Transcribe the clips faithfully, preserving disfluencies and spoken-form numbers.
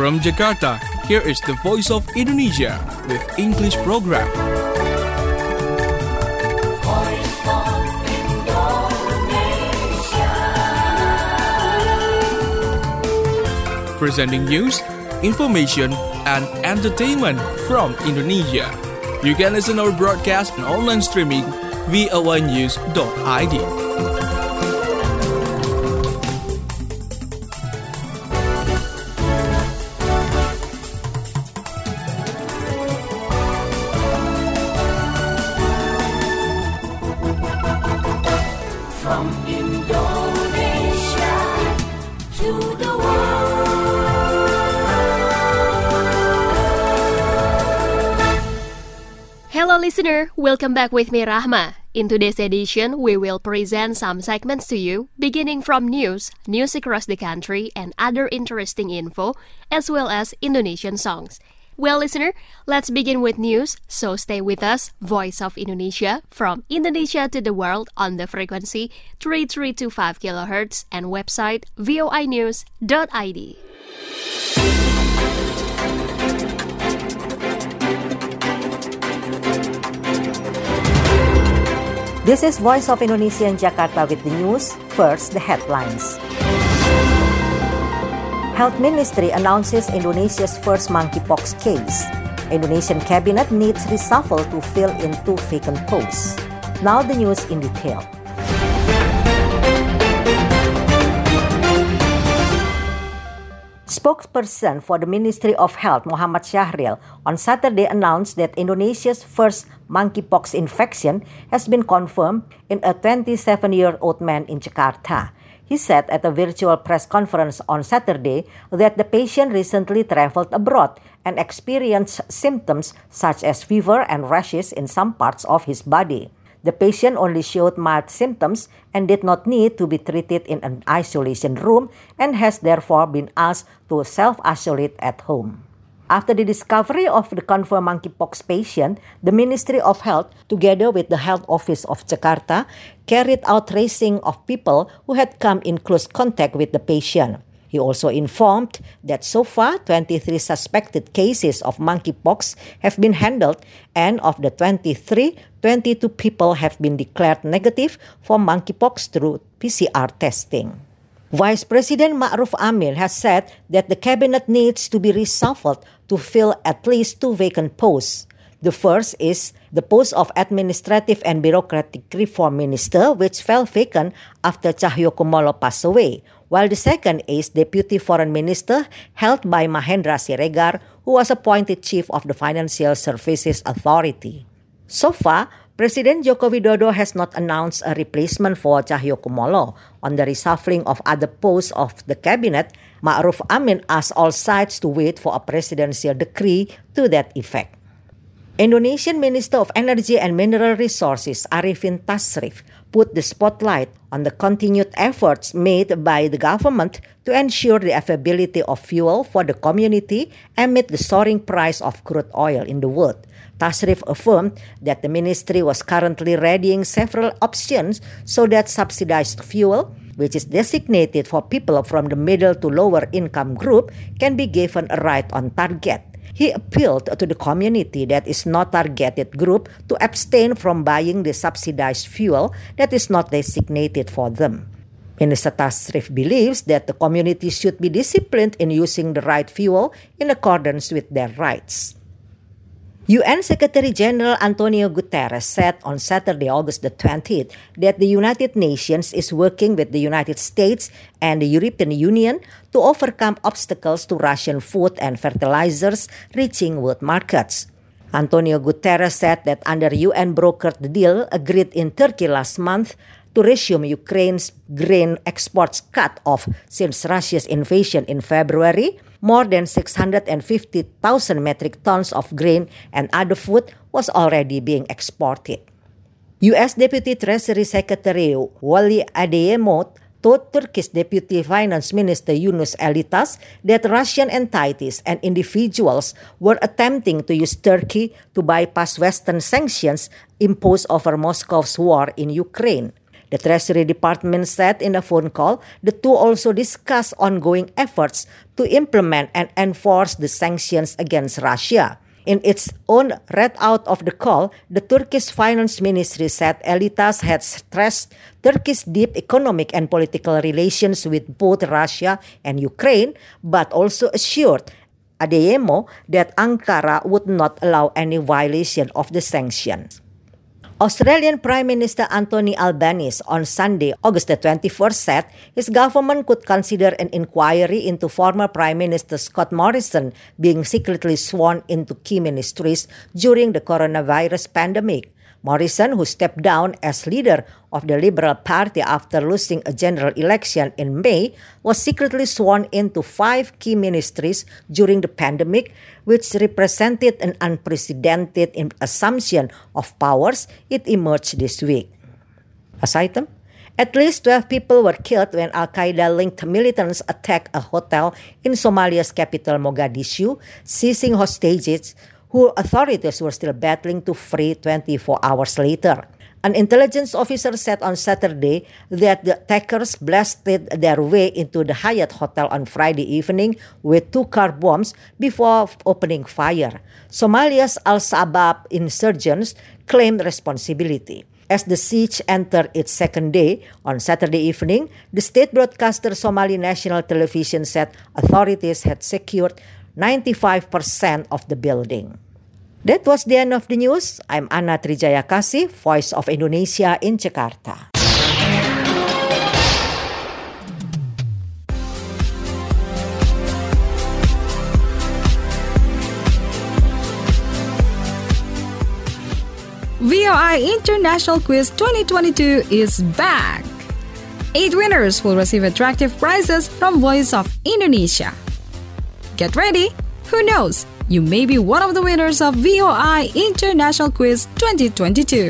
From Jakarta, here is the Voice of Indonesia with English program. Voice of Indonesia. Presenting news, information, and entertainment from Indonesia. You can listen our broadcast and online streaming v o a news dot i d. From Indonesia to the world. Hello listener, welcome back with me Rahma. In today's edition, we will present some segments to you, beginning from news, news across the country, and other interesting info, as well as Indonesian songs. Well, listener, let's begin with news, so stay with us, Voice of Indonesia, from Indonesia to the world on the frequency three three two five kilohertz and website v o i news dot i d. This is Voice of Indonesia in Jakarta with the news. First, the headlines. Health Ministry announces Indonesia's first monkeypox case. Indonesian cabinet needs reshuffle to fill in two vacant posts. Now the news in detail. Spokesperson for the Ministry of Health, Muhammad Syahril, on Saturday announced that Indonesia's first monkeypox infection has been confirmed in a twenty-seven-year-old man in Jakarta. He said at a virtual press conference on Saturday that the patient recently traveled abroad and experienced symptoms such as fever and rashes in some parts of his body. The patient only showed mild symptoms and did not need to be treated in an isolation room and has therefore been asked to self-isolate at home. After the discovery of the confirmed monkeypox patient, the Ministry of Health, together with the Health Office of Jakarta, carried out tracing of people who had come in close contact with the patient. He also informed that so far, twenty-three suspected cases of monkeypox have been handled, and of the twenty-three, twenty-two people have been declared negative for monkeypox through P C R testing. Vice President Ma'ruf Amin has said that the cabinet needs to be reshuffled to fill at least two vacant posts. The first is the post of Administrative and Bureaucratic Reform Minister, which fell vacant after Cahyokumolo passed away, while the second is Deputy Foreign Minister held by Mahendra Siregar, who was appointed Chief of the Financial Services Authority. So far, President Joko Widodo has not announced a replacement for Cahyokumolo. On the reshuffling of other posts of the cabinet, Ma'ruf Amin asked all sides to wait for a presidential decree to that effect. Indonesian Minister of Energy and Mineral Resources Arifin Tasrif put the spotlight on the continued efforts made by the government to ensure the availability of fuel for the community amid the soaring price of crude oil in the world. Tasrif affirmed that the ministry was currently readying several options so that subsidized fuel, which is designated for people from the middle to lower income group, can be given a right on target. He appealed to the community that is not targeted group to abstain from buying the subsidized fuel that is not designated for them. Minister Tasrif believes that the community should be disciplined in using the right fuel in accordance with their rights. U N Secretary-General Antonio Guterres said on Saturday, August the twentieth, that the United Nations is working with the United States and the European Union to overcome obstacles to Russian food and fertilizers reaching world markets. Antonio Guterres said that under U N-brokered deal agreed in Turkey last month to resume Ukraine's grain exports cut off since Russia's invasion in February, more than six hundred fifty thousand metric tons of grain and other food was already being exported. U S Deputy Treasury Secretary Wally Adeyemo told Turkish Deputy Finance Minister Yunus Elitas that Russian entities and individuals were attempting to use Turkey to bypass Western sanctions imposed over Moscow's war in Ukraine. The Treasury Department said in a phone call the two also discussed ongoing efforts to implement and enforce the sanctions against Russia. In its own readout of the call, the Turkish Finance Ministry said Elitas had stressed Turkey's deep economic and political relations with both Russia and Ukraine, but also assured Adeyemo that Ankara would not allow any violation of the sanctions. Australian Prime Minister Anthony Albanese on Sunday, August the twenty-first, said his government could consider an inquiry into former Prime Minister Scott Morrison being secretly sworn into key ministries during the coronavirus pandemic. Morrison, who stepped down as leader of the Liberal Party after losing a general election in May, was secretly sworn into five key ministries during the pandemic, which represented an unprecedented assumption of powers. It emerged this week. As item, at least twelve people were killed when Al-Qaeda-linked militants attacked a hotel in Somalia's capital Mogadishu, seizing hostages who authorities were still battling to free twenty-four hours later. An intelligence officer said on Saturday that the attackers blasted their way into the Hyatt Hotel on Friday evening with two car bombs before opening fire. Somalia's Al-Shabaab insurgents claimed responsibility. As the siege entered its second day, on Saturday evening, the state broadcaster Somali National Television said authorities had secured ninety-five percent of the building. That was the end of the news. I'm Anna Trijayakasih, Voice of Indonesia in Jakarta. V O I International Quiz twenty twenty-two is back! Eight winners will receive attractive prizes from Voice of Indonesia. Get ready! Who knows? You may be one of the winners of V O I International Quiz twenty twenty-two.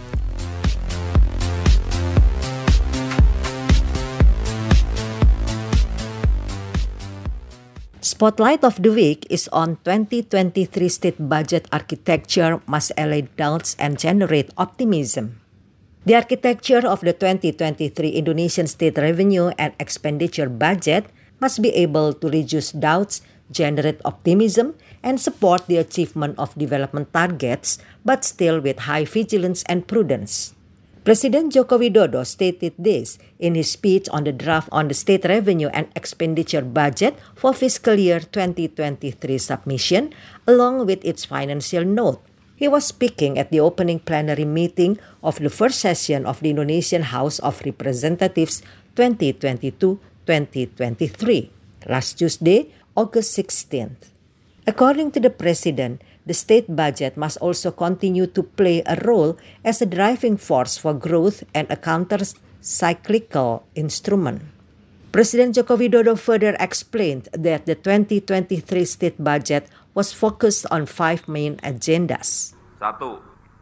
Spotlight of the week is on twenty twenty-three state budget architecture must allay doubts and generate optimism. The architecture of the twenty twenty-three Indonesian state revenue and expenditure budget must be able to reduce doubts, generate optimism, and support the achievement of development targets, but still with high vigilance and prudence. President Joko Widodo stated this in his speech on the draft on the state revenue and expenditure budget for fiscal year twenty twenty-three submission, along with its financial note. He was speaking at the opening plenary meeting of the first session of the Indonesian House of Representatives twenty twenty-two to twenty twenty-three, last Tuesday, August sixteenth. According to the President, the state budget must also continue to play a role as a driving force for growth and a counter-cyclical instrument. President Joko Widodo further explained that the twenty twenty-three state budget was focused on five main agendas. Satu,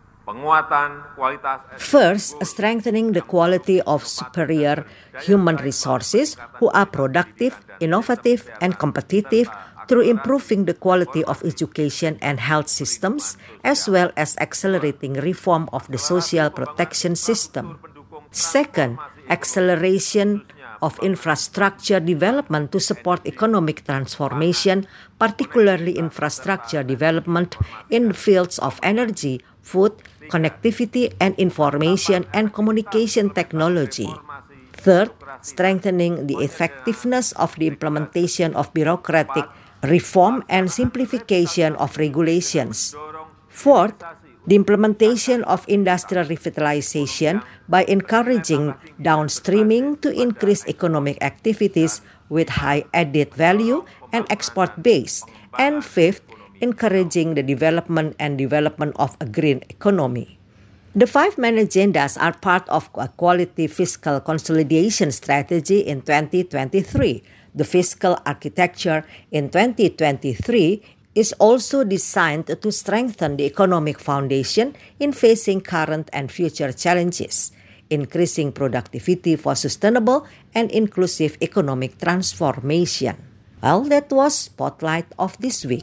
penguatan kualitas. First, strengthening the quality of superior human resources who are productive, innovative, and competitive through improving the quality of education and health systems, as well as accelerating reform of the social protection system. Second, acceleration of infrastructure development to support economic transformation, particularly infrastructure development in the fields of energy, food, connectivity, and information and communication technology. Third, strengthening the effectiveness of the implementation of bureaucratic reform and simplification of regulations. Fourth, the implementation of industrial revitalization by encouraging downstreaming to increase economic activities with high added value and export base. And fifth, encouraging the development and development of a green economy. The five main agendas are part of a quality fiscal consolidation strategy in twenty twenty-three. The fiscal architecture in twenty twenty-three is also designed to strengthen the economic foundation in facing current and future challenges, increasing productivity for sustainable and inclusive economic transformation. Well, that was Spotlight of this week.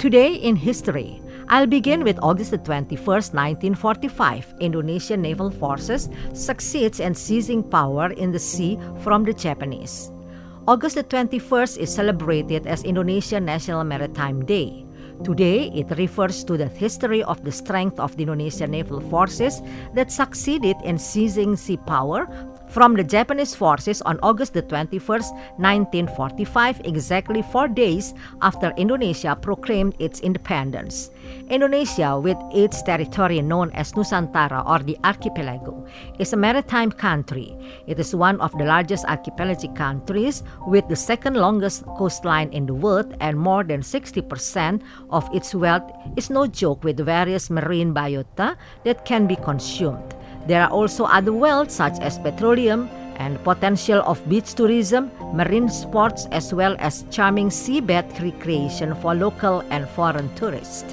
Today in history, I'll begin with August the twenty-first, nineteen forty-five. Indonesian naval forces succeeds in seizing power in the sea from the Japanese. August the twenty-first is celebrated as Indonesian National Maritime Day. Today, it refers to the history of the strength of the Indonesian naval forces that succeeded in seizing sea power from the Japanese forces on August the twenty-first, nineteen forty-five, exactly four days after Indonesia proclaimed its independence. Indonesia, with its territory known as Nusantara or the archipelago, is a maritime country. It is one of the largest archipelagic countries with the second longest coastline in the world, and more than sixty percent of its wealth is no joke, with various marine biota that can be consumed. There are also other wealth such as petroleum and potential of beach tourism, marine sports, as well as charming seabed recreation for local and foreign tourists.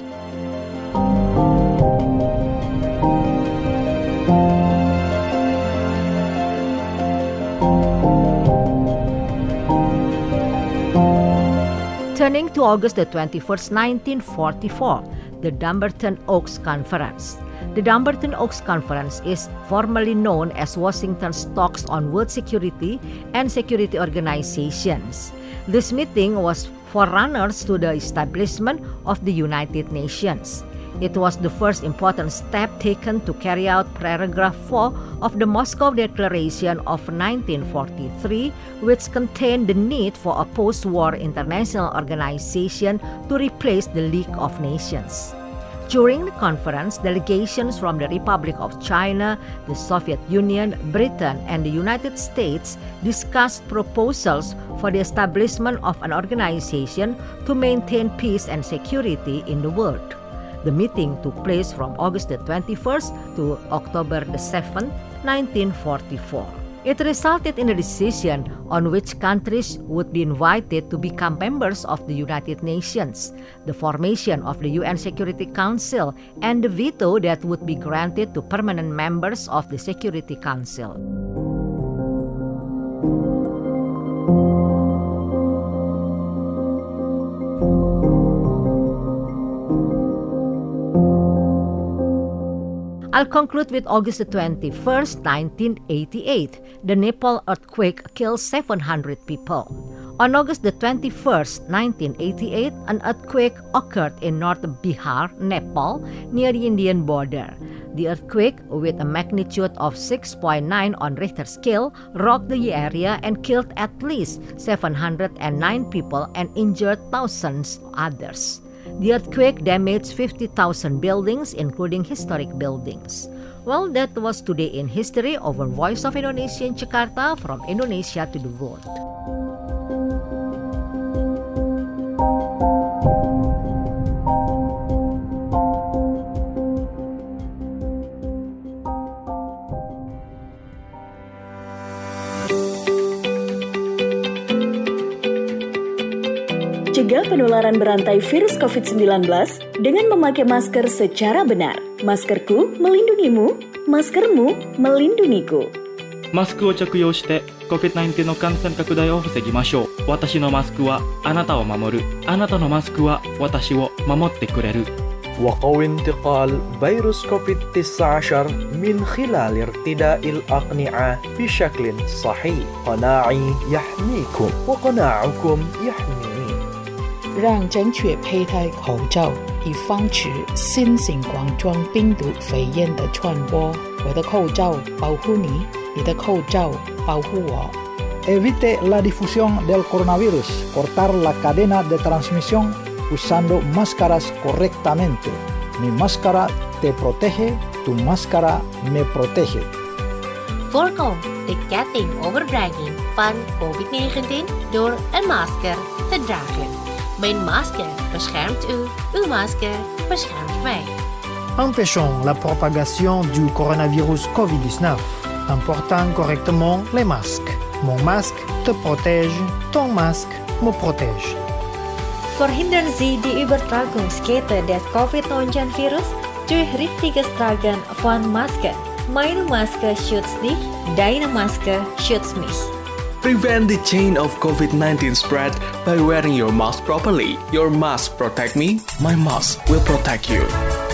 Turning to August the twenty-first, nineteen forty-four, the Dumbarton Oaks Conference. The Dumbarton Oaks Conference is formerly known as Washington's Talks on World Security and Security Organizations. This meeting was forerunners to the establishment of the United Nations. It was the first important step taken to carry out paragraph four of the Moscow Declaration of nineteen forty-three, which contained the need for a post-war international organization to replace the League of Nations. During the conference, delegations from the Republic of China, the Soviet Union, Britain, and the United States discussed proposals for the establishment of an organization to maintain peace and security in the world. The meeting took place from August the twenty-first to October the seventh, nineteen forty-four. It resulted in a decision on which countries would be invited to become members of the United Nations, the formation of the U N Security Council, and the veto that would be granted to permanent members of the Security Council. I'll conclude with August the twenty-first, nineteen eighty-eight. The Nepal earthquake killed seven hundred people. On August the twenty-first, nineteen eighty-eight, an earthquake occurred in North Bihar, Nepal, near the Indian border. The earthquake, with a magnitude of six point nine on Richter scale, rocked the area and killed at least seven hundred nine people and injured thousands others. The earthquake damaged fifty thousand buildings, including historic buildings. Well, that was Today in History over Voice of Indonesia in Jakarta, from Indonesia to the world. Cegah penularan berantai virus covid sembilan belas dengan memakai masker secara benar. Maskerku melindungimu, maskermu melindungiku. マスクを着用して コビッドナインティーン の感染拡大を防ぎましょう。私のマスクはあなたを守る。あなたのマスクは私を守ってくれる。 وقوي انتقال فيروس كوفيد تسعة عشر من خلال ارتداء الأقنعة بشكل صحيح. قناعي يحميكم وقناعكم يحميني. 让正确佩戴口罩，以防止新型冠状病毒肺炎的传播。我的口罩保护你，你的口罩保护我。 Evite la difusión del coronavirus. Cortar la cadena de transmisión usando máscaras correctamente. Mi máscara te protege, tu máscara me protege. Voorkom de ketting overbrenging van covid negentien door een masker te dragen. Mijn masker beschermt u, uw masker beschermt mij. Empêchons la propagation du coronavirus covid dix-neuf en portant correctement les masques. Mon masque te protège, ton masque me protège. Verhindern Sie die Übertragungskette des covid neunzehn Virus durch richtiges Tragen von Masken. Meine Maske schützt dich, deine Maske schützt mich. Prevent the chain of COVID nineteen spread by wearing your mask properly. Your mask protect me, my mask will protect you.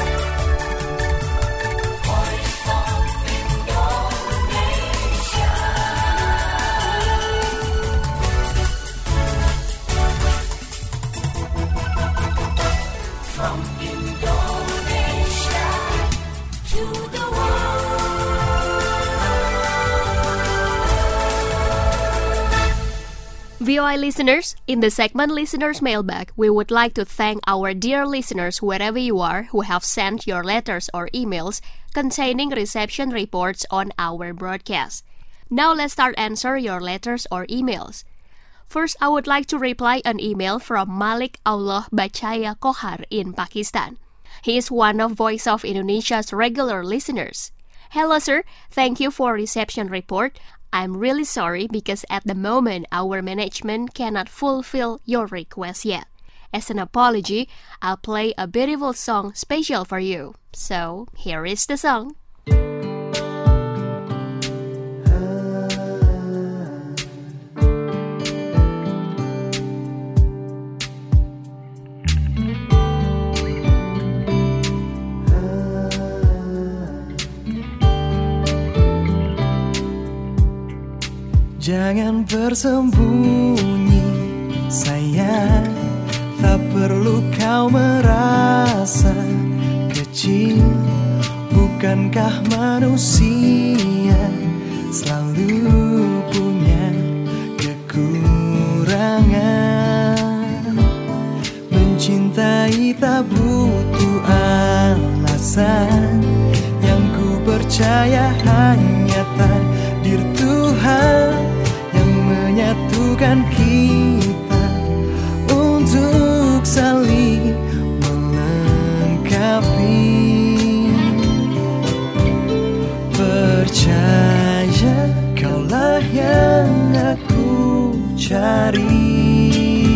V O I listeners, in the segment Listeners Mailbag, we would like to thank our dear listeners wherever you are who have sent your letters or emails containing reception reports on our broadcast. Now let's start answer your letters or emails. First, I would like to reply an email from Malik Allah Bachaya Kohar in Pakistan. He is one of Voice of Indonesia's regular listeners. Hello sir, thank you for reception report. I'm really sorry because at the moment our management cannot fulfill your request yet. As an apology, I'll play a beautiful song special for you. So, here is the song. Jangan bersembunyi, sayang. Tak perlu kau merasa kecil. Bukankah manusia selalu punya kekurangan? Mencintai tak butuh alasan. Yang ku percaya hanya takdir Tuhan menyatukan kita untuk saling melengkapi. Percaya kaulah yang aku cari.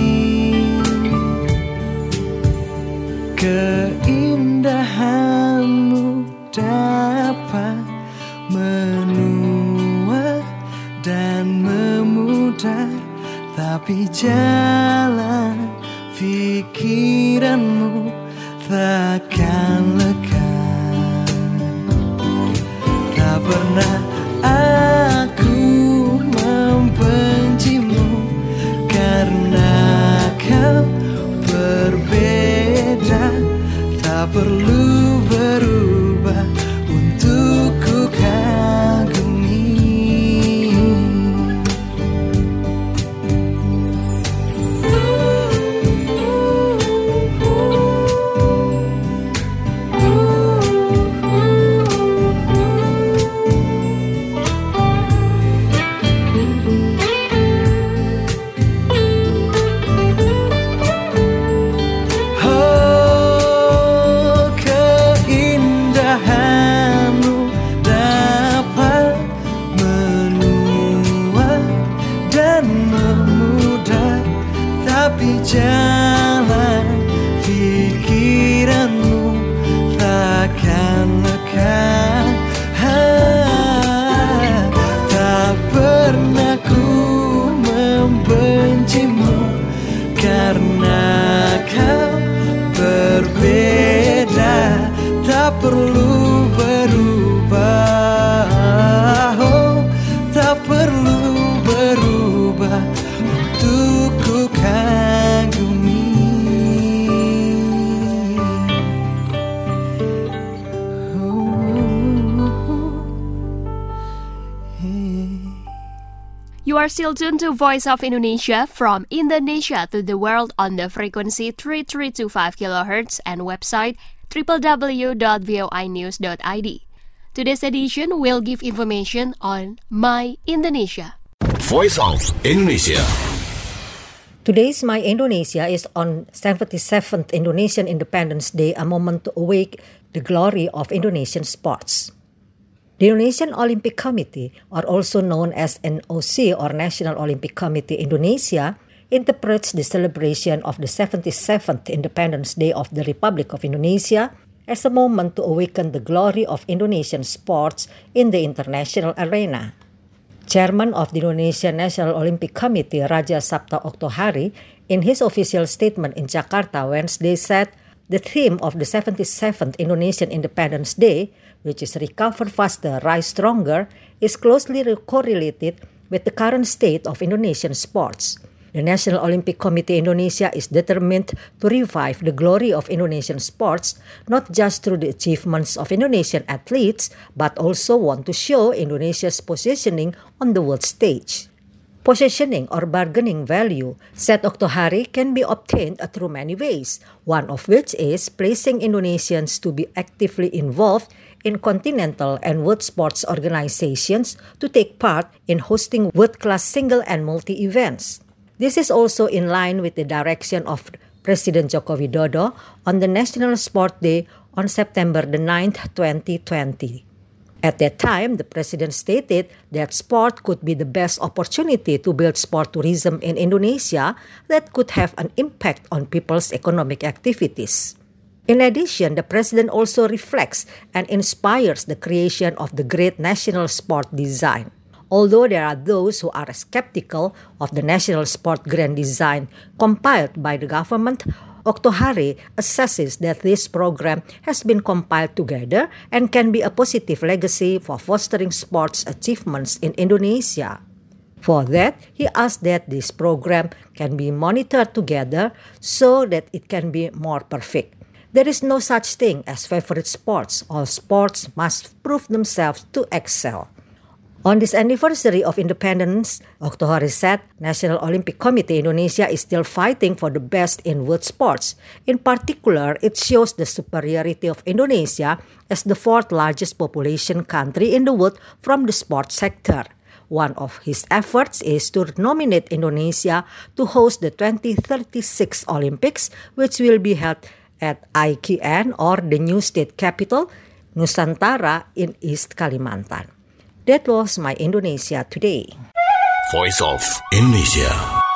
Keindahanmu dapat menua dan memudar, tapi jalan pikiranmu takkan lega. Tak pernah aku membencimu karena kau berbeda. Tak perlu berubah untuk ku kagumi. Jalan pikiranmu takkan lega. Tak pernah ku membencimu karena kau berbeda. Tak perlu berubah, oh, tak perlu berubah untuk ku kagumi. You are still tuned to Voice of Indonesia from Indonesia to the world on the frequency three three two five kilohertz and website w w w dot voi news dot i d. Today's edition will give information on My Indonesia. Voice of Indonesia. Today's My Indonesia is on seventy-seventh Indonesian Independence Day, a moment to awake the glory of Indonesian sports. The Indonesian Olympic Committee, or also known as N O C or National Olympic Committee Indonesia, interprets the celebration of the seventy-seventh Independence Day of the Republic of Indonesia as a moment to awaken the glory of Indonesian sports in the international arena. Chairman of the Indonesian National Olympic Committee, Raja Sabta Oktohari, in his official statement in Jakarta Wednesday said the theme of the seventy-seventh Indonesian Independence Day, which is Recover Faster, Rise Stronger, is closely correlated with the current state of Indonesian sports. The National Olympic Committee Indonesia is determined to revive the glory of Indonesian sports, not just through the achievements of Indonesian athletes, but also want to show Indonesia's positioning on the world stage. Positioning or bargaining value, said Oktohari, can be obtained through many ways, one of which is placing Indonesians to be actively involved in continental and world sports organizations to take part in hosting world-class single and multi-events. This is also in line with the direction of President Joko Widodo on the National Sport Day on September the ninth, twenty twenty. At that time, the President stated that sport could be the best opportunity to build sport tourism in Indonesia that could have an impact on people's economic activities. In addition, the President also reflects and inspires the creation of the great national sport design. Although there are those who are skeptical of the national sport grand design compiled by the government, Oktohari assesses that this program has been compiled together and can be a positive legacy for fostering sports achievements in Indonesia. For that, he asked that this program can be monitored together so that it can be more perfect. There is no such thing as favorite sports. All sports must prove themselves to excel. On this anniversary of independence, Oktohari said National Olympic Committee Indonesia is still fighting for the best in world sports. In particular, it shows the superiority of Indonesia as the fourth largest population country in the world from the sports sector. One of his efforts is to nominate Indonesia to host the twenty thirty-six Olympics, which will be held at I K N, or the new state capital, Nusantara in East Kalimantan. That was my Indonesia Today. Voice of Indonesia.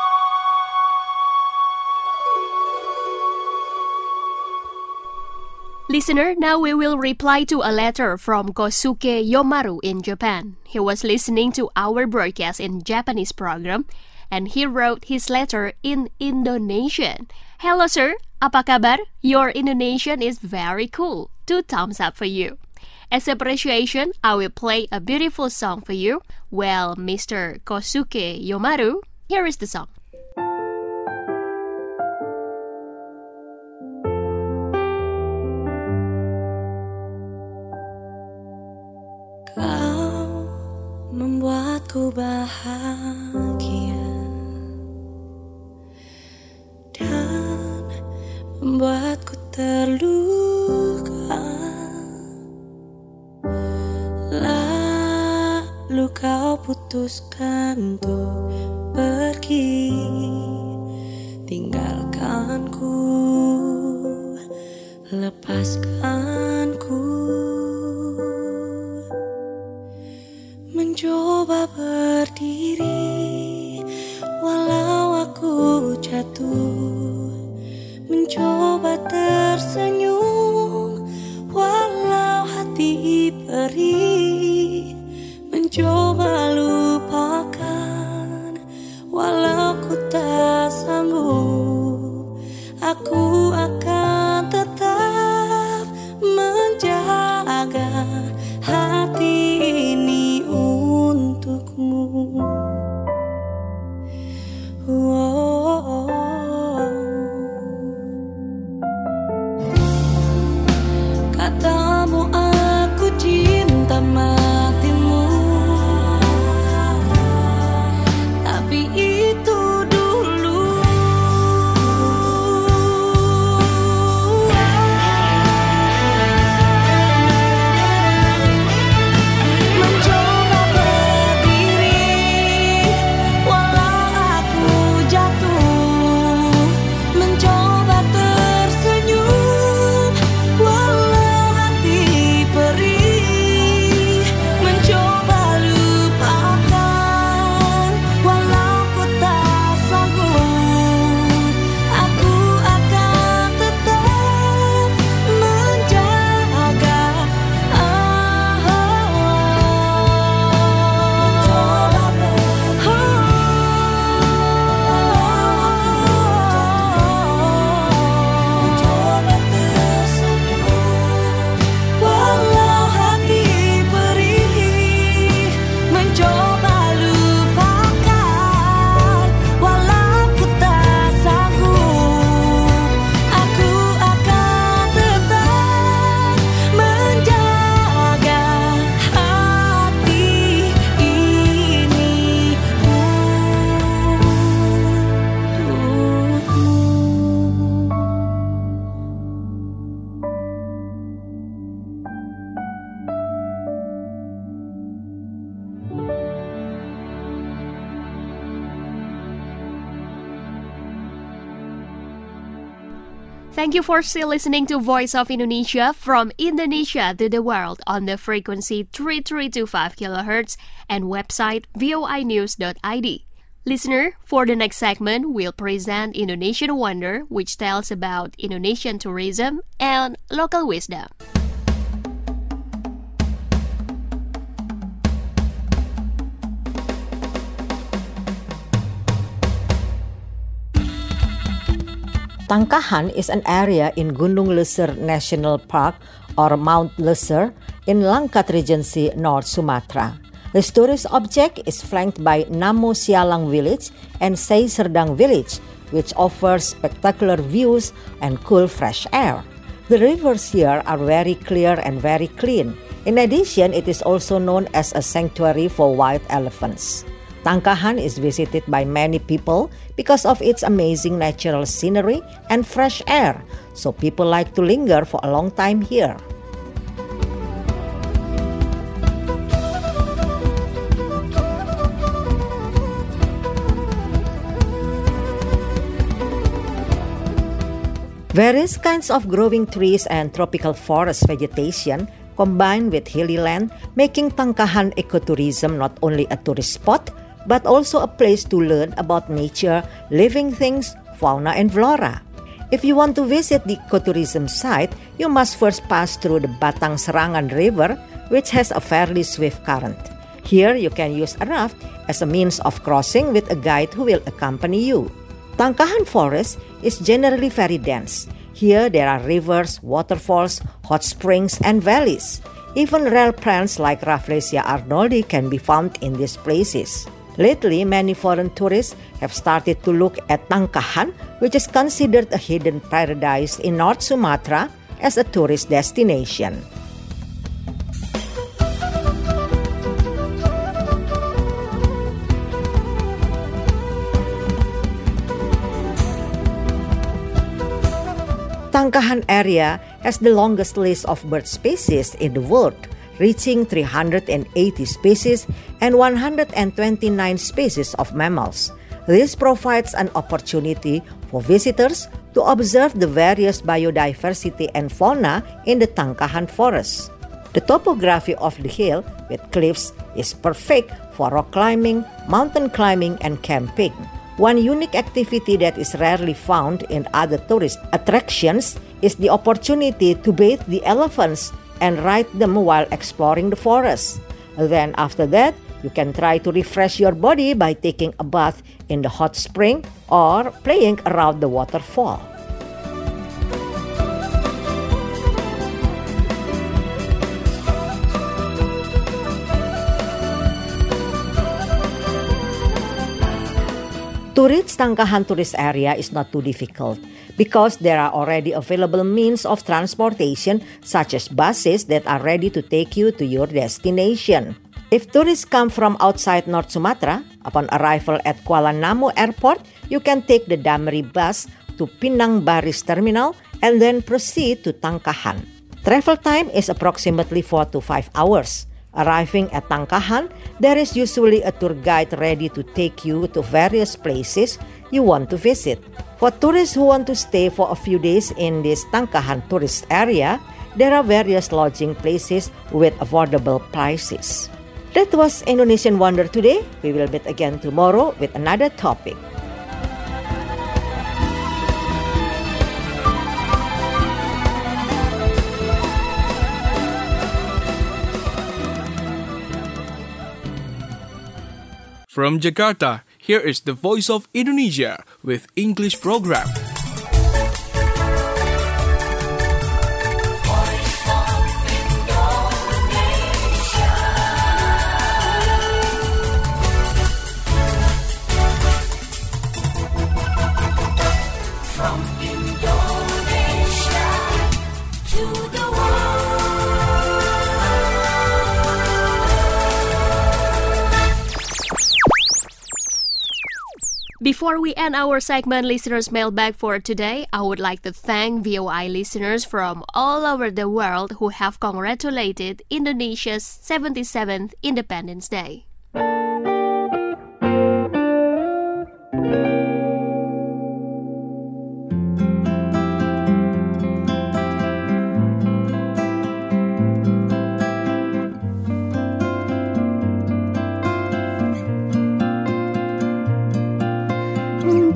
Listener, now we will reply to a letter from Kosuke Yomaru in Japan. He was listening to our broadcast in Japanese program, and he wrote his letter in Indonesian. Hello sir, apa kabar? Your Indonesian is very cool. Two thumbs up for you. As appreciation, I will play a beautiful song for you. Well, Mister Kosuke Yomaru, here is the song. Kau membuatku bahagia dan membuatku terluka. Lalu kau putuskan untuk pergi, tinggalkanku, lepaskanku. Mencoba berdiri walau aku jatuh, mencoba tersenyum walau hati perih, mencoba lupakan walau ku tak sanggup. Aku akan tetap menjaga hati ini untukmu. Oh, katamu aku cinta Thank you for still listening to Voice of Indonesia from Indonesia to the world on the frequency three three two five kilohertz and website voi news dot I D. Listener, for the next segment, we'll present Indonesian Wonder, which tells about Indonesian tourism and local wisdom. Tangkahan is an area in Gunung Leser National Park or Mount Leser in Langkat Regency, North Sumatra. This tourist object is flanked by Namo Sialang Village and Sei Serdang Village, which offers spectacular views and cool fresh air. The rivers here are very clear and very clean. In addition, it is also known as a sanctuary for white elephants. Tangkahan is visited by many people because of its amazing natural scenery and fresh air, so people like to linger for a long time here. Various kinds of growing trees and tropical forest vegetation combined with hilly land, making Tangkahan ecotourism not only a tourist spot, but also a place to learn about nature, living things, fauna, and flora. If you want to visit the ecotourism site, you must first pass through the Batang Serangan River, which has a fairly swift current. Here, you can use a raft as a means of crossing with a guide who will accompany you. Tangkahan Forest is generally very dense. Here, there are rivers, waterfalls, hot springs, and valleys. Even rare plants like Rafflesia arnoldi can be found in these places. Lately, many foreign tourists have started to look at Tangkahan, which is considered a hidden paradise in North Sumatra, as a tourist destination. Tangkahan area has the longest list of bird species in the world, reaching three hundred eighty species and one hundred twenty-nine species of mammals. This provides an opportunity for visitors to observe the various biodiversity and fauna in the Tangkahan forest. The topography of the hill with cliffs is perfect for rock climbing, mountain climbing, and camping. One unique activity that is rarely found in other tourist attractions is the opportunity to bathe the elephants and ride them while exploring the forest. Then after that, you can try to refresh your body by taking a bath in the hot spring or playing around the waterfall. To reach Tangkahan tourist area is not too difficult because there are already available means of transportation such as buses that are ready to take you to your destination. If tourists come from outside North Sumatra, upon arrival at Kuala Namu Airport, you can take the Damri bus to Pinang Baris Terminal and then proceed to Tangkahan. Travel time is approximately four to five hours. Arriving at Tangkahan, there is usually a tour guide ready to take you to various places you want to visit. For tourists who want to stay for a few days in this Tangkahan tourist area, there are various lodging places with affordable prices. That was Indonesian Wonder today. We will meet again tomorrow with another topic. From Jakarta, here is the Voice of Indonesia with English program. From Indonesia to the Before we end our segment Listeners Mailbag for today, I would like to thank V O I listeners from all over the world who have congratulated Indonesia's seventy-seventh Independence Day.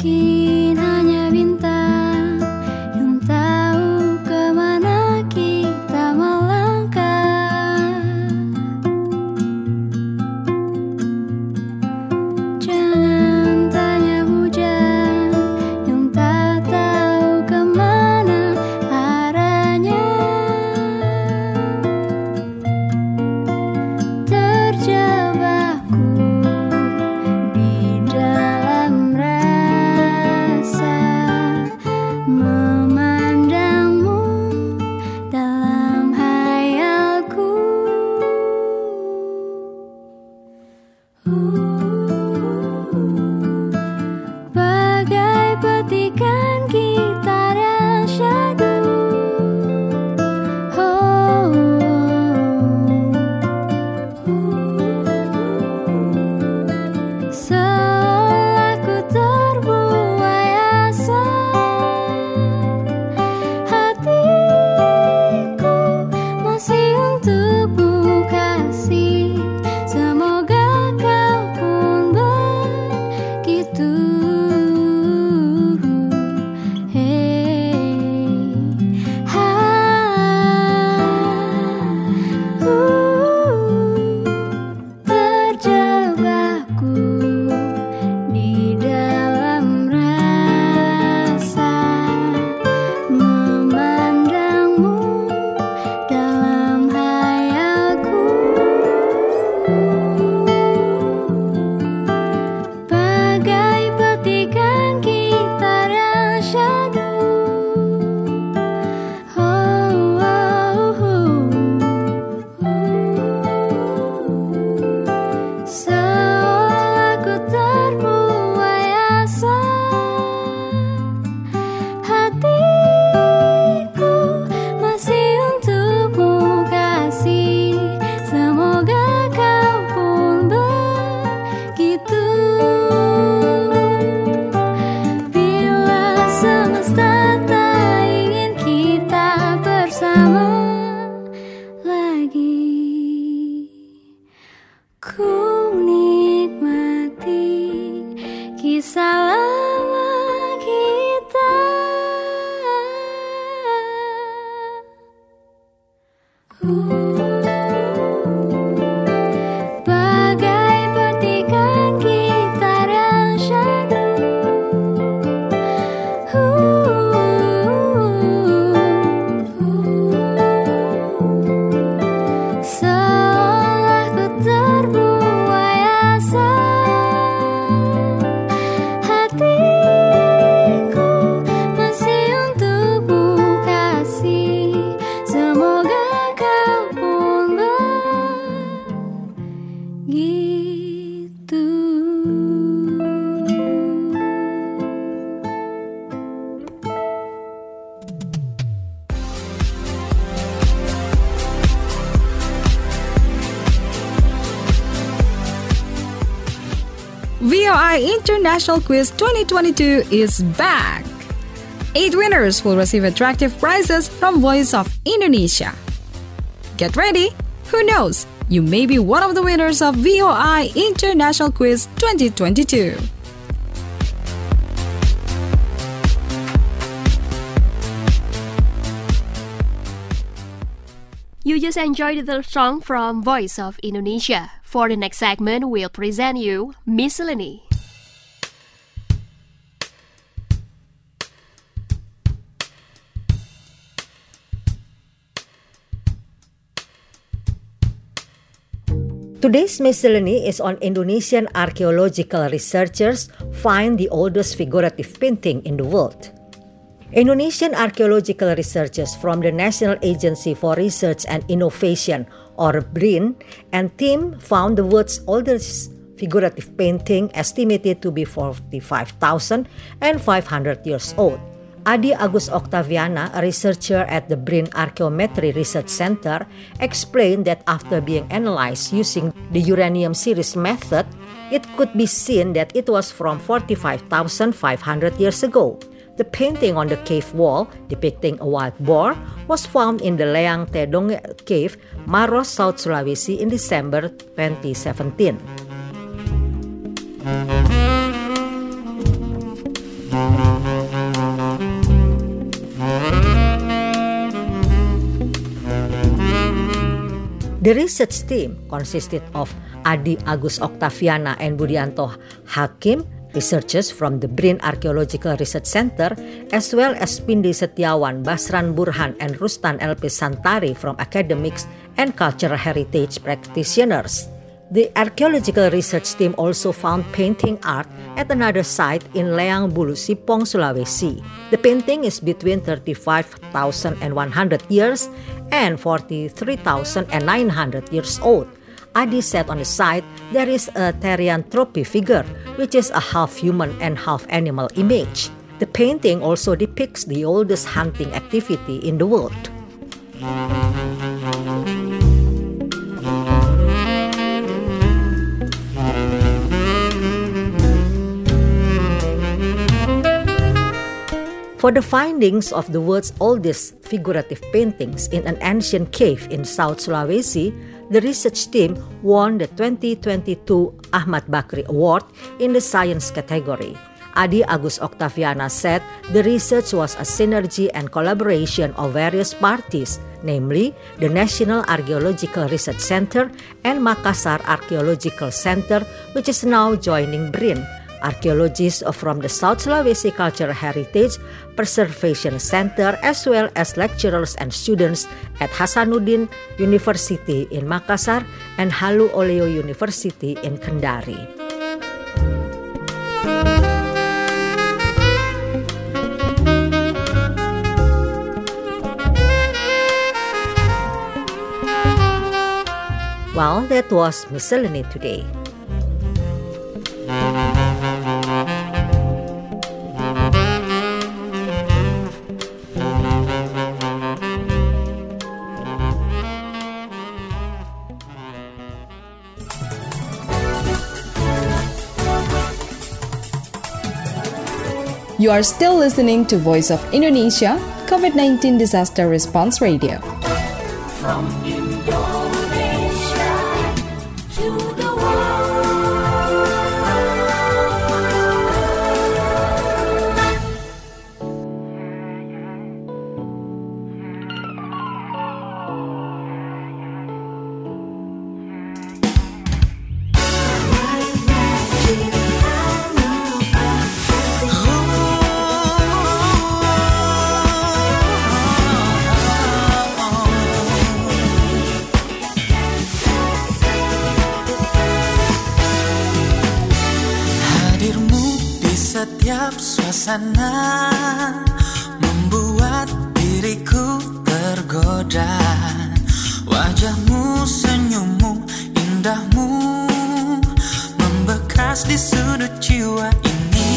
Mungkin hanya bintang yang tahu kemana kita melangkah. Jangan tanya hujan yang tak tahu kemana arahnya. Terjebakku di dalam rasa memandangmu dalam hayalku. Bagai petikan gitar yang syahdu. Oh, seolah ku terbuai asa. Hatiku masih untukmu kasih. Semoga kau pun begitu. Hey, ha, uh, terjebakku di dalam rasa memandangmu dalam hayalku. Bagai petikan gitar yang syahdu. Oh, oh, oh. Seolah ku terbuai asa. Hatiku masih untukmu kasih. Semoga kau pun begitu. Bila semesta tak ingin kita bersama lagi, ku nikmati kisah lama kita. Bagai petikan gitar yang syahdu. Seolah ku terbuai asa. Hatiku masih untukmu kasih. Semoga kau pun begitu. V O I International Quiz twenty twenty-two is back. Eight winners will receive attractive prizes from Voice of Indonesia. Get ready! Who knows? You may be one of the winners of V O I International Quiz twenty twenty-two. You just enjoyed the song from Voice of Indonesia. For the next segment, we'll present you Miscellany. Today's miscellany is on Indonesian archaeological researchers find the oldest figurative painting in the world. Indonesian archaeological researchers from the National Agency for Research and Innovation, or BRIN, and team found the world's oldest figurative painting estimated to be forty-five thousand five hundred years old. Adi Agus Octaviana, a researcher at the BRIN Archaeometry Research Center, explained that after being analyzed using the uranium series method, it could be seen that it was from forty-five thousand five hundred years ago. The painting on the cave wall depicting a wild boar was found in the Leang Tedong Cave, Maros, South Sulawesi in December twenty seventeen. The research team consisted of Adi Agus Oktaviana and Budianto Hakim, researchers from the Brin Archaeological Research Center, as well as Pindi Setiawan, Basran Burhan, and Rustan L P Santari from academics and cultural heritage practitioners. The archaeological research team also found painting art at another site in Leang Bulu Sipong, Sulawesi. The painting is between thirty-five thousand one hundred years and forty-three thousand nine hundred years old. Adi said on the site there is a therianthropy figure, which is a half-human and half-animal image. The painting also depicts the oldest hunting activity in the world. For the findings of the world's oldest figurative paintings in an ancient cave in South Sulawesi, the research team won the twenty twenty-two Ahmad Bakri Award in the science category. Adi Agus Oktaviana said the research was a synergy and collaboration of various parties, namely the National Archaeological Research Center and Makassar Archaeological Center, which is now joining Brin. Archaeologists from the South Sulawesi Cultural Heritage Preservation Center, as well as lecturers and students at Hasanuddin University in Makassar and Halu Oleo University in Kendari. Well, that was Miscellany today. You are still listening to Voice of Indonesia, COVID nineteen Disaster Response Radio. From Indonesia to the world. Setiap suasana membuat diriku tergoda. Wajahmu, senyummu, indahmu membekas di sudut jiwa ini.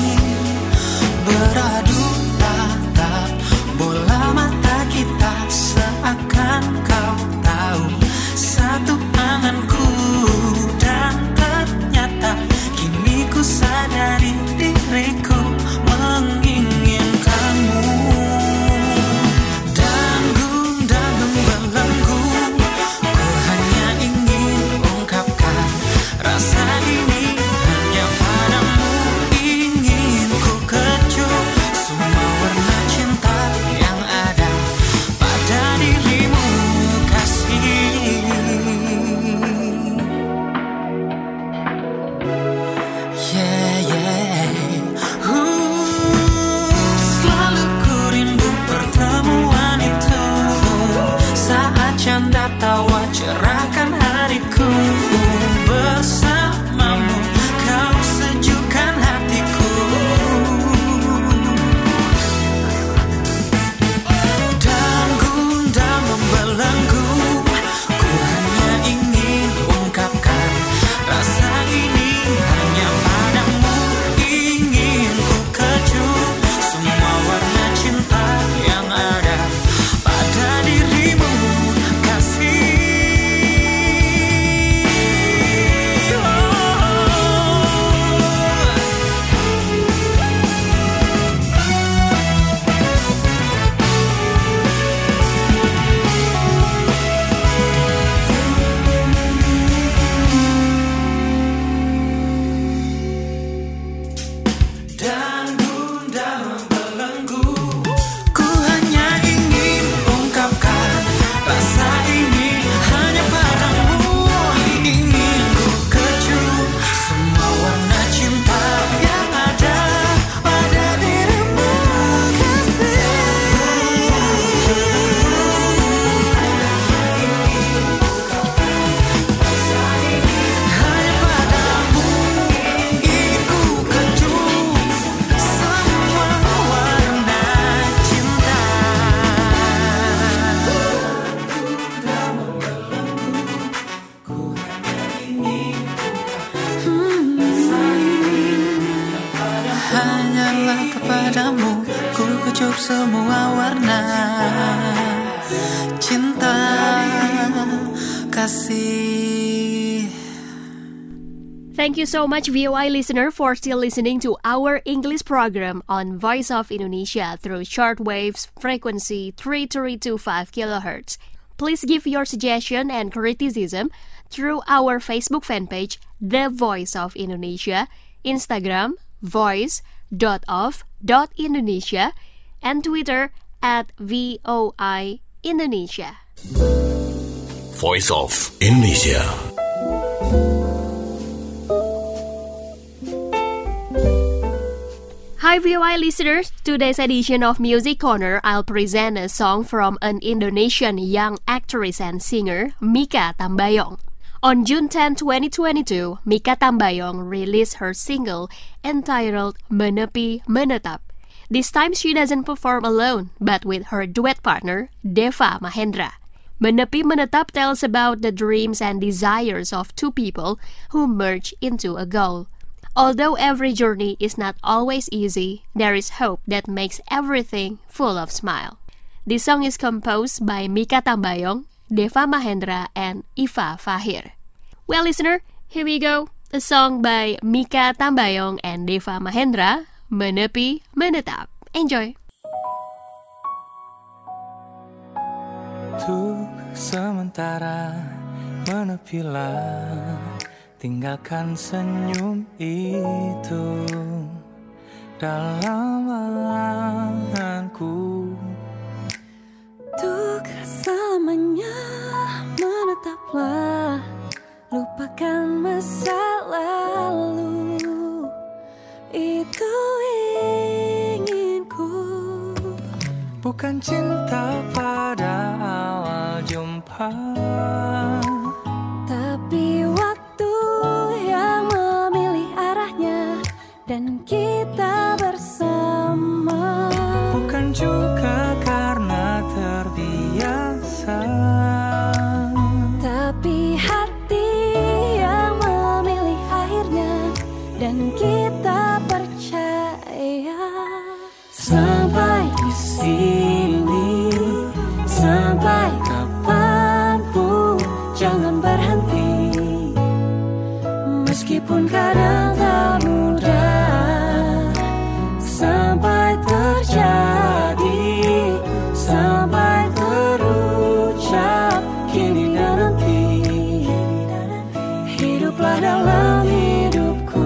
Beradu tatap bola mata kita, seakan kau tahu satu anganku. Dan ternyata kini ku sadari diriku menginginkanmu. Dan gundah gembalaku, ku hanya ingin ungkapkan rasa ini hanya mencakup semua warna cinta kasih. Thank you so much V O I listener for still listening to our English program on Voice of Indonesia through shortwaves frequency three three two five kilohertz. Please give your suggestion and criticism through our Facebook fan page The Voice of Indonesia, Instagram voice dot of dot indonesia, and Twitter at V O I Indonesia. Voice of Indonesia. Hi V O I listeners, today's edition of Music Corner, I'll present a song from an Indonesian young actress and singer, Mikha Tambayong. On June tenth, twenty twenty-two, Mikha Tambayong released her single entitled Menepi Menetap. This time she doesn't perform alone, but with her duet partner, Deva Mahendra. Menepi Menetap tells about the dreams and desires of two people who merge into a goal. Although every journey is not always easy, there is hope that makes everything full of smile. This song is composed by Mikha Tambayong, Deva Mahendra, and Iva Fahir. Well, listener, here we go. A song by Mikha Tambayong and Deva Mahendra, Menepi Menetap. Enjoy! Untuk sementara menepilah, tinggalkan senyum itu dalam anganku. Untuk selamanya menetaplah, lupakan masa lalu. Itu inginku. Bukan cinta pada awal jumpa, tapi waktu yang memilih arahnya dan kita bersama. Bukan juga karena terbiasa, tapi hati yang memilih akhirnya dan kita percaya. Sampai di sini, sampai kapanpun jangan berhenti. Meskipun kadang tak mudah, sampai terjadi, sampai terucap kini dan nanti. Hiduplah dalam hidupku.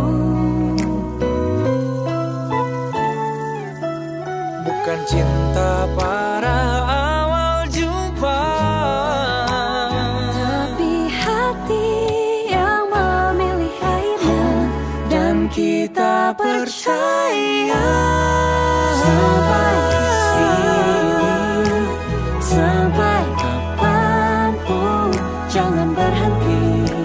bukan cinta pada awal jumpa, tapi hati yang memilih akhirnya dan kita percaya. Sampai di sini, sampai kapanpun jangan berhenti.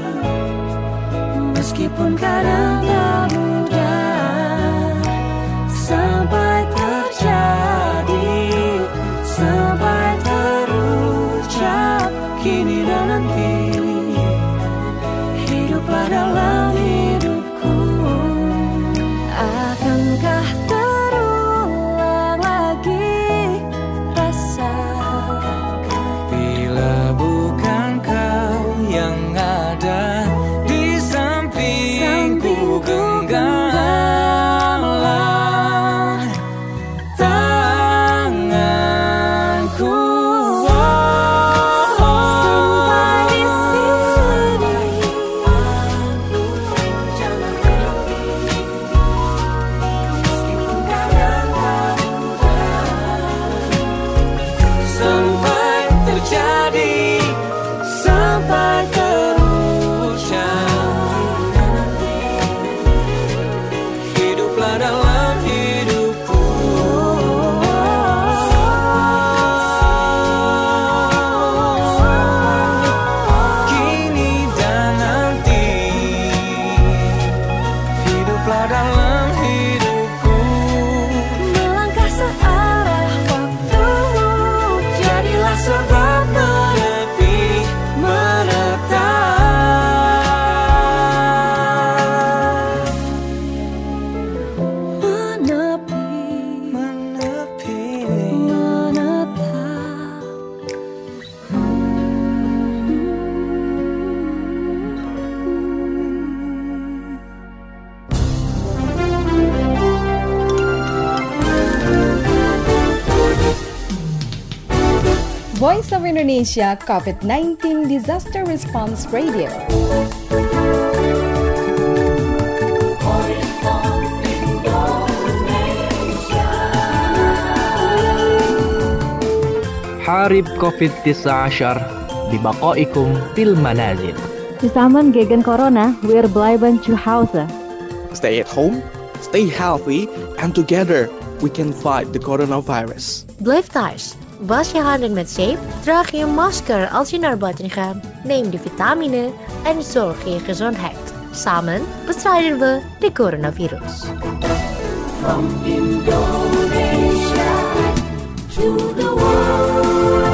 Meskipun kadang tak mudah, sampai terjadi, sampai terucap kini dan nanti. Hiduplah dalam hidupku. Akankah terulang lagi rasa bila bukan kau yang ada di sampingku? Voice of Indonesia COVID nineteen Disaster Response Radio. حارب كوفيد تسعة عشر ببقائكم في المنازل. Zusammen gegen Corona, wir bleiben zu Hause. Stay at home, stay healthy, and together we can fight the coronavirus. Blijf thuis. Was je handen met zeep, draag je een masker als je naar buiten gaat. Neem de vitamine en zorg voor je gezondheid. Samen bestrijden we de coronavirus. From Indonesia to the world.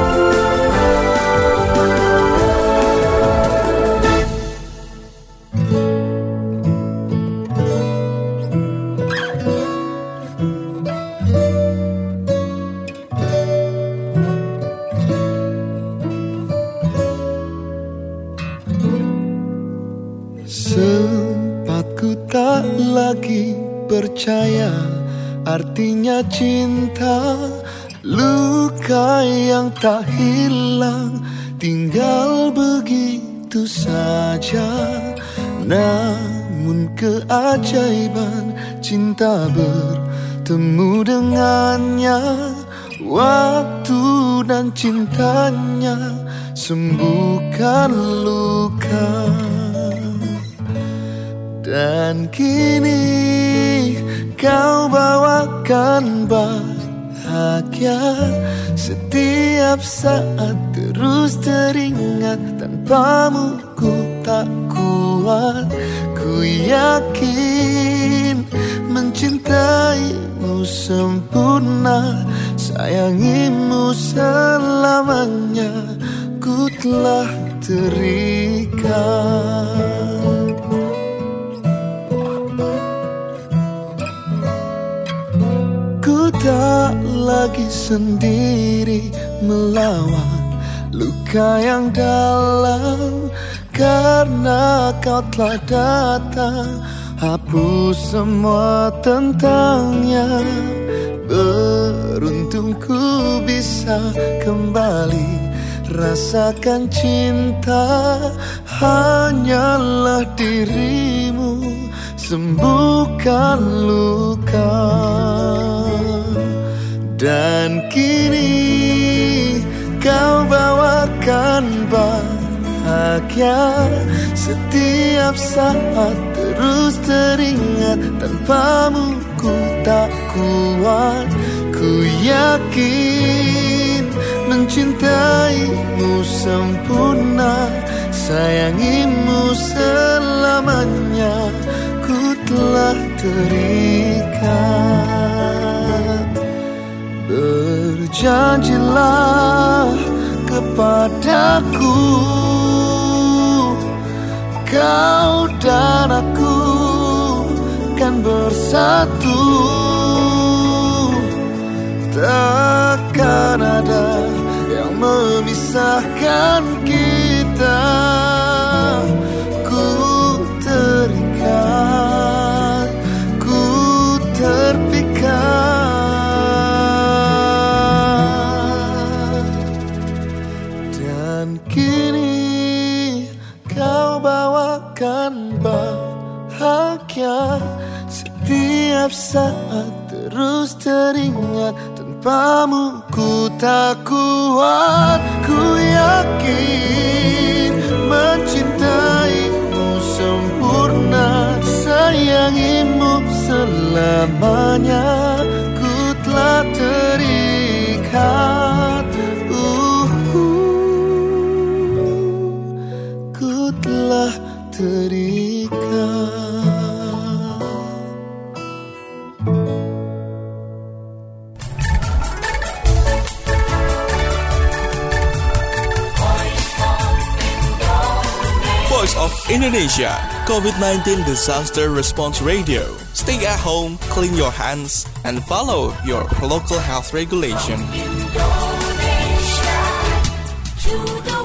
Sempatku tak lagi percaya artinya cinta, luka yang tak hilang tinggal begitu saja. Namun keajaiban cinta bertemu dengannya, waktu dan cintanya sembuhkan luka. Dan kini kau bawakan bahagia, setiap saat terus teringat, tanpamu ku tak kuat. Ku yakin mencintaimu sempurna, sayangimu selamanya, ku telah terikat. Ku tak lagi sendiri melawan luka yang dalam, karena kau telah datang hapus semua tentangnya. Beruntung ku bisa kembali rasakan cinta, hanyalah dirimu sembuhkan luka. Dan kini kau bawakan bahagia, setiap saat terus teringat, tanpamu ku tak kuat. Ku yakin mencintaimu sempurna, sayangimu selamanya, ku telah terikat. Berjanjilah kepadaku, kau dan aku kan bersatu. Takkan ada yang memisahkan kita. Ku terikat, ku terpikat. Dan kini kau bawakan bahagia, setiap saat terus teringat, tanpamu ku tak kuat. Ku yakin mencintaimu sempurna, sayangimu selamanya, ku telah terikat. uh, uh, Ku telah terikat. Voice of Indonesia, COVID nineteen Disaster Response Radio. Stay at home, clean your hands, and follow your local health regulation. Indonesia to the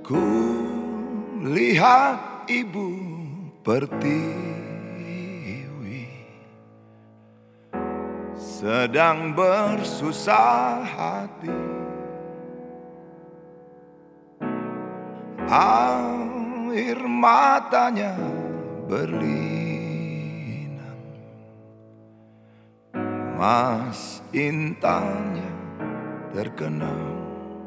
Ku lihat ibu pertiwi sedang bersusah hati. Air matanya berlinang, mas intannya terkenang.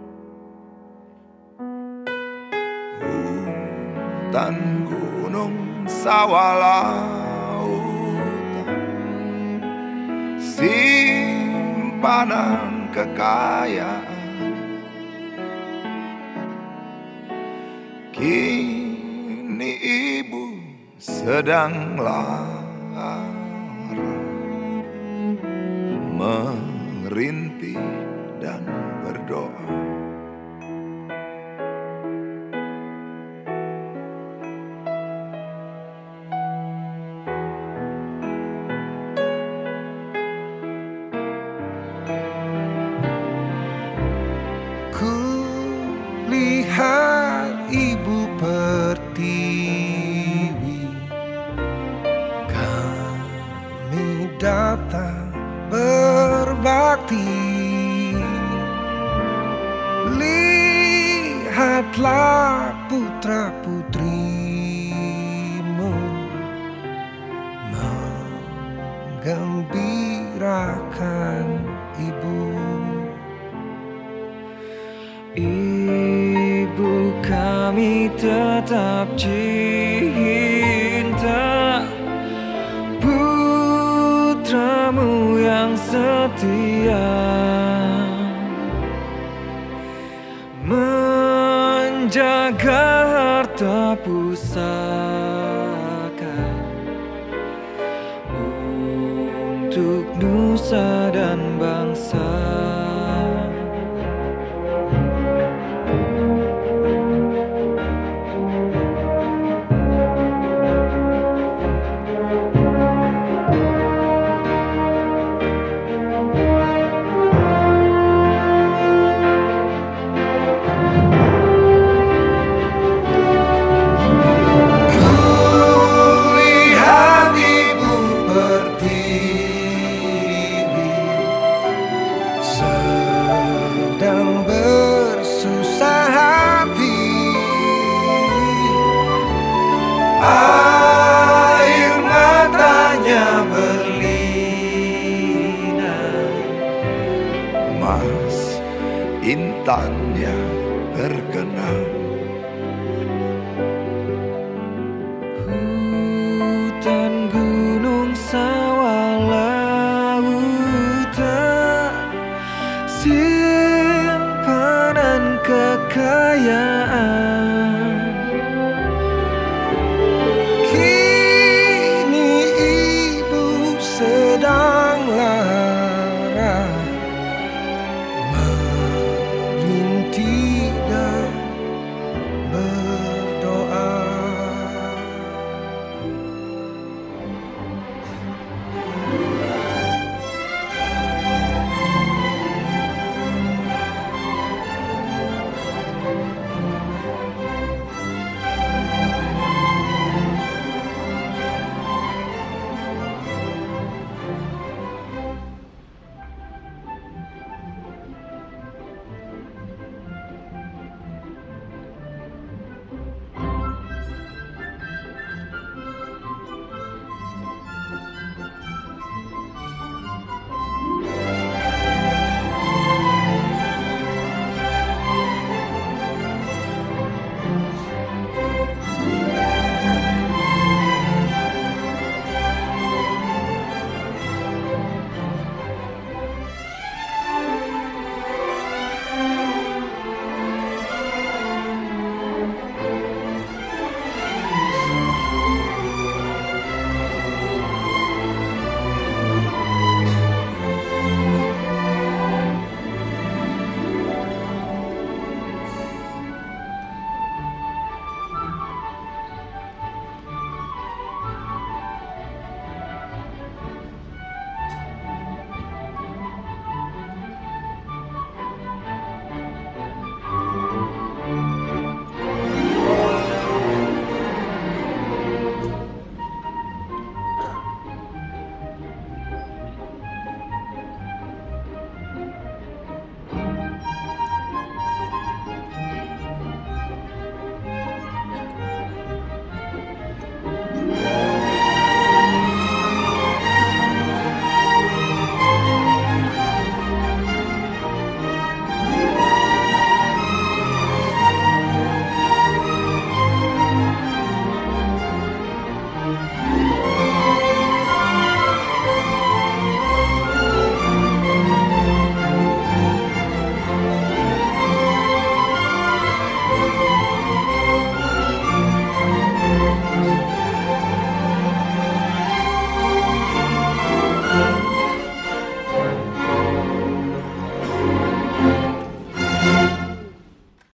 Hutan, gunung, sawah, lautan, simpanan kekayaan. Kini ibu sedang lara, merintih dan berdoa. Ku lihat ibu pertiwi, kami datang berbakti. Lihatlah putra putrimu menggembirakan ibu. Ibu kami tetap cinta putramu yang setia, menjaga harta pusaka untuk nusa dan bangsa. Air matanya berlinang, mas intannya terkenang. Hutan, gunung, sawah, lautan, simpanan kekayaan.